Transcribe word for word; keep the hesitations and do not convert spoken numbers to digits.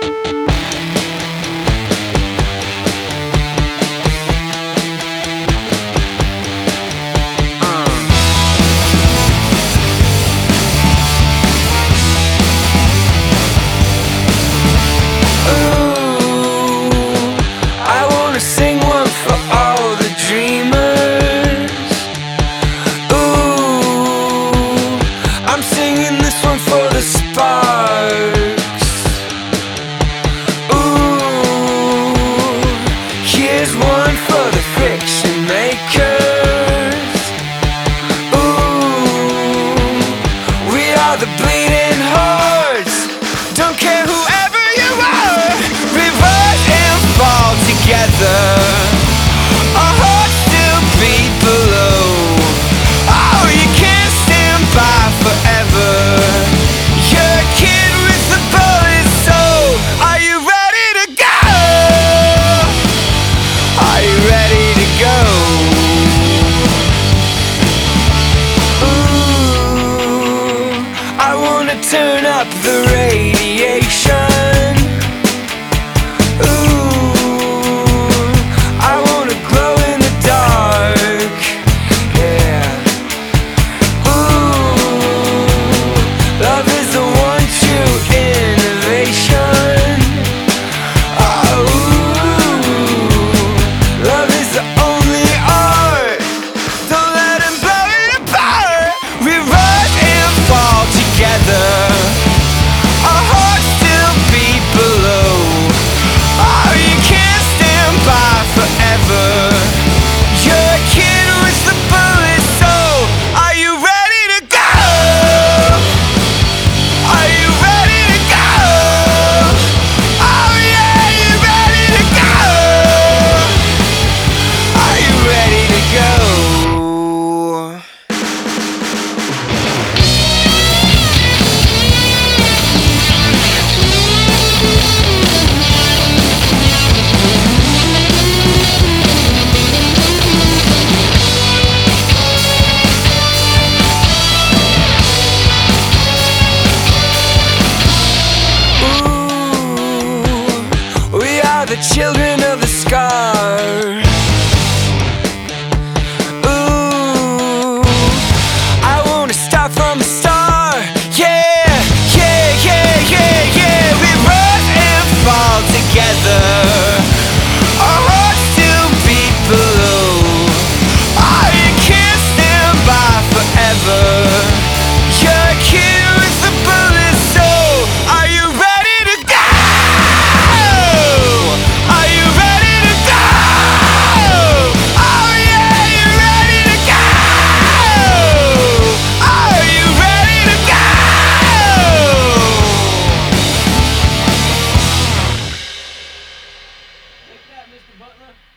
The bleeding hearts, don't care whoever you are, we rise and fall together. Our hearts still beat below. Oh, you can't stand by forever. You're a kid with a bullet soul. Are you ready to go? Are you ready to go? Turn up the radiation. Ooh, I wanna glow in the dark. Yeah. Ooh, love is the one true innovation. Oh, ooh, love is the only art. Don't let him blow it apart. We rise and fall together. Our hearts still beat below. Oh, you can't stand by forever. You're a kid with the bullet soul. Are you ready to go? Are you ready to go? Oh yeah, you ready to go? Are you ready to go? The children of the scar. Ooh, I wanna start from the start. Yeah, yeah, yeah, yeah, yeah. We rise and fall together. Our hearts still beat below. Oh, you can't stand by forever. You're a kid with a bullet soul. Are you ready to go? Mister Butler.